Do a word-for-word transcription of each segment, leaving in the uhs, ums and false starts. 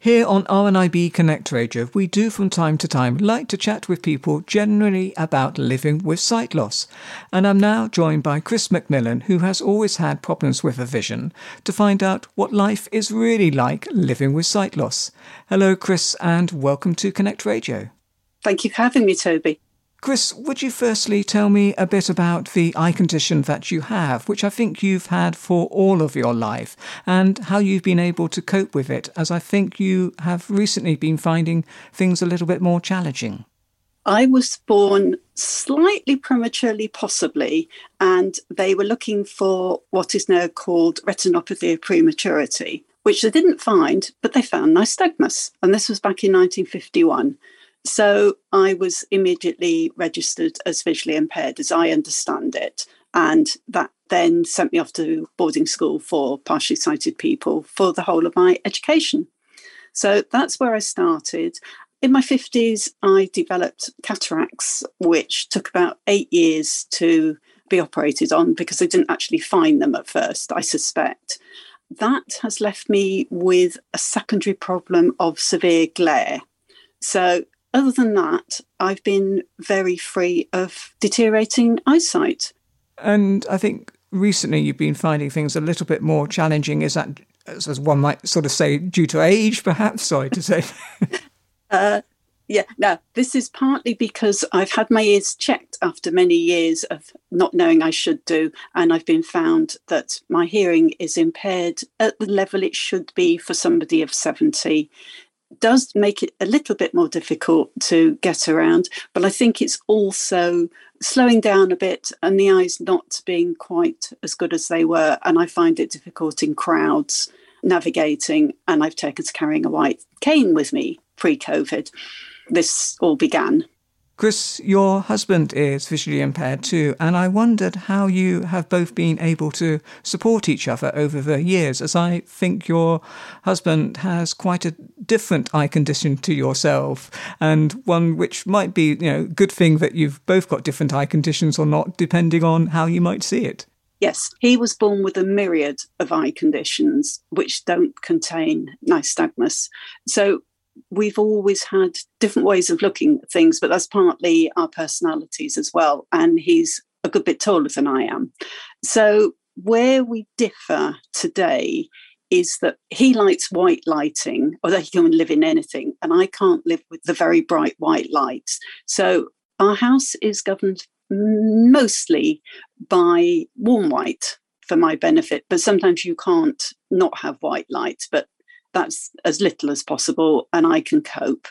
Here on R N I B Connect Radio, we do from time to time like to chat with people generally about living with sight loss. And I'm now joined by Chris McMillan, who has always had problems with her vision, to find out what life is really like living with sight loss. Hello, Chris, and welcome to Connect Radio. Thank you for having me, Toby. Chris, would you firstly tell me a bit about the eye condition that you have, which I think you've had for all of your life, and how you've been able to cope with it, as I think you have recently been finding things a little bit more challenging? I was born slightly prematurely, possibly, and they were looking for what is now called retinopathy of prematurity, which they didn't find, but they found nystagmus, and this was back in nineteen fifty-one. So I was immediately registered as visually impaired, as I understand it. And that then sent me off to boarding school for partially sighted people for the whole of my education. So that's where I started. In my fifties, I developed cataracts, which took about eight years to be operated on because they didn't actually find them at first, I suspect. That has left me with a secondary problem of severe glare. So other than that, I've been very free of deteriorating eyesight. And I think recently you've been finding things a little bit more challenging. Is that, as one might sort of say, due to age, perhaps? Sorry to say. uh, yeah, no, this is partly because I've had my ears checked after many years of not knowing I should do. And I've been found that my hearing is impaired at the level it should be for somebody of seventy. Does make it a little bit more difficult to get around, but I think it's also slowing down a bit and the eyes not being quite as good as they were, and I find it difficult in crowds navigating, and I've taken to carrying a white cane with me pre-COVID. This all began. Chris, your husband is visually impaired too, and I wondered how you have both been able to support each other over the years, as I think your husband has quite a different eye condition to yourself, and one which might be, you know, a good thing that you've both got different eye conditions or not, depending on how you might see it. Yes, he was born with a myriad of eye conditions which don't contain nystagmus. So we've always had different ways of looking at things, but that's partly our personalities as well. And he's a good bit taller than I am. So where we differ today is that he likes white lighting, although he can live in anything, and I can't live with the very bright white lights. So our house is governed mostly by warm white for my benefit, but sometimes you can't not have white light, but that's as little as possible, and I can cope.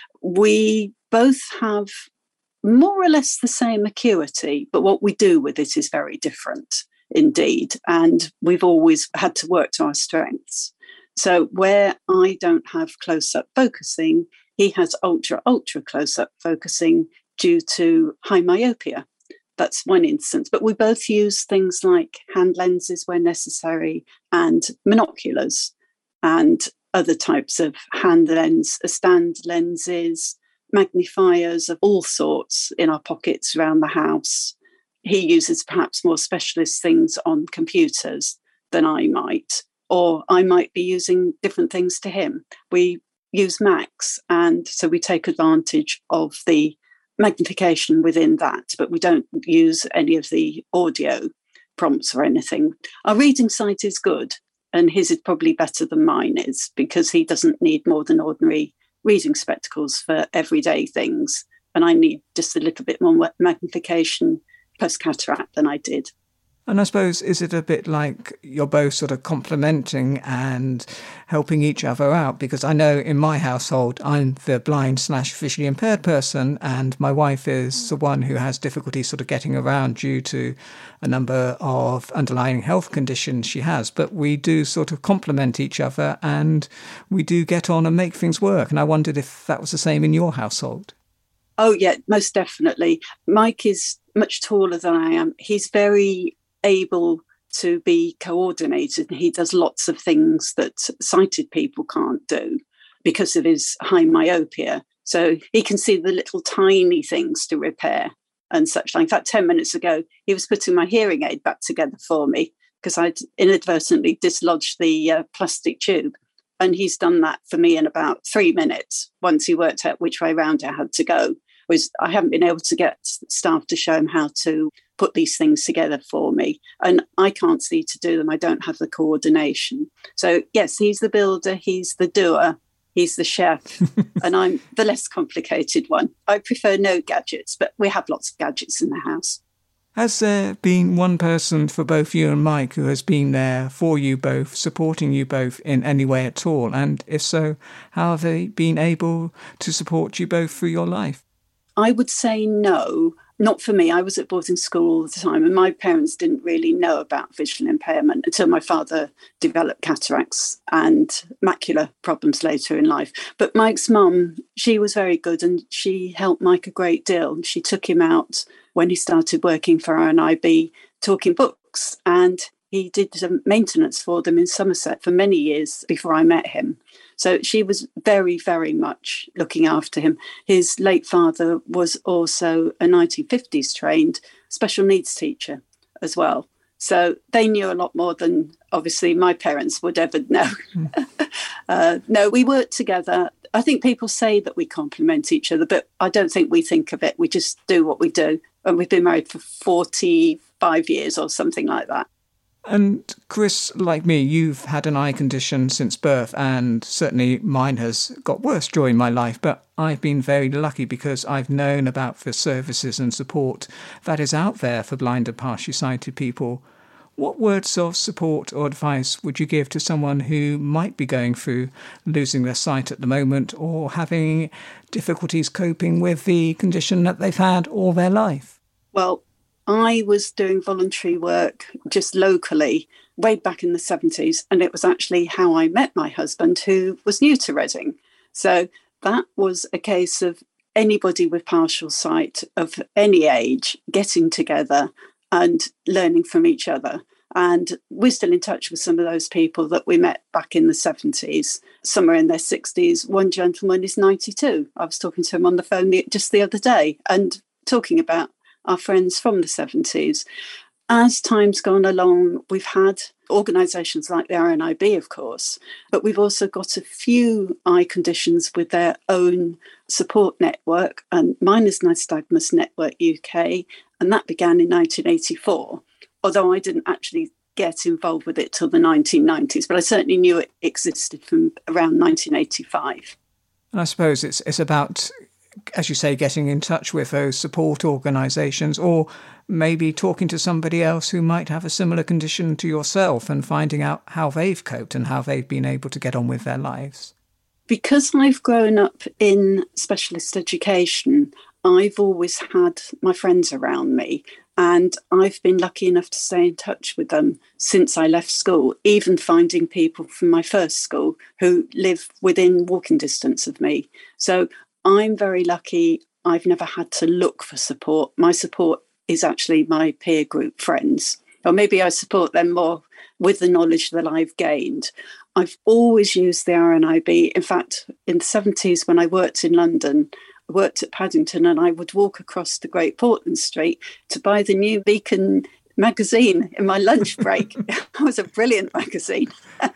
We both have more or less the same acuity, but what we do with it is very different indeed. And we've always had to work to our strengths. So where I don't have close-up focusing, he has ultra, ultra close-up focusing due to high myopia. That's one instance. But we both use things like hand lenses where necessary and monoculars, and other types of hand lens, stand lenses, magnifiers of all sorts in our pockets around the house. He uses perhaps more specialist things on computers than I might, or I might be using different things to him. We use Macs, and so we take advantage of the magnification within that, but we don't use any of the audio prompts or anything. Our reading sight is good, and his is probably better than mine is, because he doesn't need more than ordinary reading spectacles for everyday things. And I need just a little bit more magnification post-cataract than I did. And I suppose, is it a bit like you're both sort of complementing and helping each other out? Because I know in my household, I'm the blind slash visually impaired person, and my wife is the one who has difficulty sort of getting around due to a number of underlying health conditions she has. But we do sort of complement each other, and we do get on and make things work. And I wondered if that was the same in your household. Oh, yeah, most definitely. Mike is much taller than I am. He's very able to be coordinated. He does lots of things that sighted people can't do because of his high myopia. So he can see the little tiny things to repair and such like. In fact, ten minutes ago, he was putting my hearing aid back together for me because I'd inadvertently dislodged the uh, plastic tube. And he's done that for me in about three minutes once he worked out which way round I had to go. Was I haven't been able to get staff to show him how to put these things together for me. And I can't see to do them. I don't have the coordination. So yes, he's the builder, he's the doer, he's the chef, and I'm the less complicated one. I prefer no gadgets, but we have lots of gadgets in the house. Has there been one person for both you and Mike who has been there for you both, supporting you both in any way at all? And if so, how have they been able to support you both through your life? I would say no, not for me. I was at boarding school all the time, and my parents didn't really know about visual impairment until my father developed cataracts and macular problems later in life. But Mike's mum, she was very good, and she helped Mike a great deal. She took him out when he started working for R N I B, talking books, and he did some maintenance for them in Somerset for many years before I met him. So she was very, very much looking after him. His late father was also a nineteen fifties trained special needs teacher as well. So they knew a lot more than obviously my parents would ever know. uh, no, we worked together. I think people say that we complement each other, but I don't think we think of it. We just do what we do. And we've been married for forty-five years or something like that. And Chris, like me, you've had an eye condition since birth, and certainly mine has got worse during my life, but I've been very lucky because I've known about the services and support that is out there for blind and partially sighted people. What words of support or advice would you give to someone who might be going through losing their sight at the moment or having difficulties coping with the condition that they've had all their life? Well, I was doing voluntary work just locally way back in the seventies, and it was actually how I met my husband, who was new to Reading. So that was a case of anybody with partial sight of any age getting together and learning from each other. And we're still in touch with some of those people that we met back in the seventies. Some are in their sixties. One gentleman is ninety-two. I was talking to him on the phone just the other day and talking about our friends from the seventies. As time's gone along, we've had organisations like the R N I B, of course, but we've also got a few eye conditions with their own support network, and mine is Nystagmus Network U K, and that began in nineteen eighty-four, although I didn't actually get involved with it till the nineteen nineties, but I certainly knew it existed from around nineteen eighty-five. And I suppose it's it's about, as you say, getting in touch with those support organisations, or maybe talking to somebody else who might have a similar condition to yourself and finding out how they've coped and how they've been able to get on with their lives. Because I've grown up in specialist education, I've always had my friends around me, and I've been lucky enough to stay in touch with them since I left school, even finding people from my first school who live within walking distance of me. So I'm very lucky. I've never had to look for support. My support is actually my peer group friends, or maybe I support them more with the knowledge that I've gained. I've always used the R N I B. In fact, in the seventies, when I worked in London, I worked at Paddington, and I would walk across the Great Portland Street to buy the New Beacon magazine in my lunch break. It was a brilliant magazine.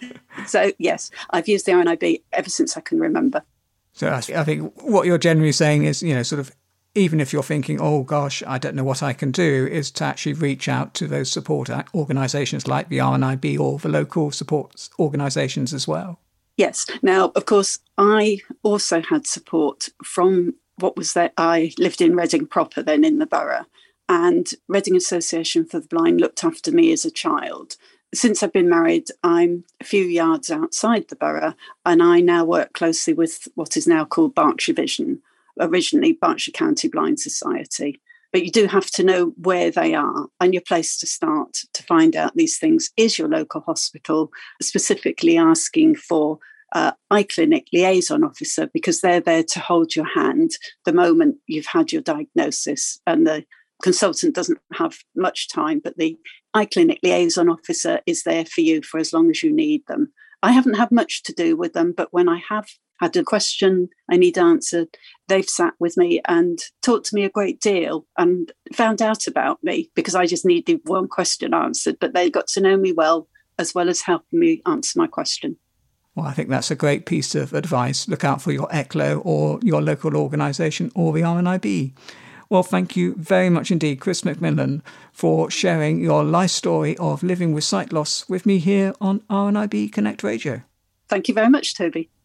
So yes, I've used the R N I B ever since I can remember. So I think what you're generally saying is, you know, sort of, even if you're thinking, oh gosh, I don't know what I can do, is to actually reach out to those support organisations like the R N I B or the local support organisations as well. Yes. Now, of course, I also had support from what was that. I lived in Reading proper then in the borough, and Reading Association for the Blind looked after me as a child. Since I've been married, I'm a few yards outside the borough, and I now work closely with what is now called Berkshire Vision, originally Berkshire County Blind Society. But you do have to know where they are, and your place to start to find out these things is your local hospital, specifically asking for uh, eye clinic liaison officer, because they're there to hold your hand the moment you've had your diagnosis, and the consultant doesn't have much time, but the eye clinic liaison officer is there for you for as long as you need them. I haven't had much to do with them, but when I have had a question I need answered, they've sat with me and talked to me a great deal and found out about me, because I just needed one question answered, but they got to know me well, as well as helping me answer my question. Well, I think that's a great piece of advice. Look out for your E C L O or your local organisation or the R N I B. Well, thank you very much indeed, Chris McMillan, for sharing your life story of living with sight loss with me here on R N I B Connect Radio. Thank you very much, Toby.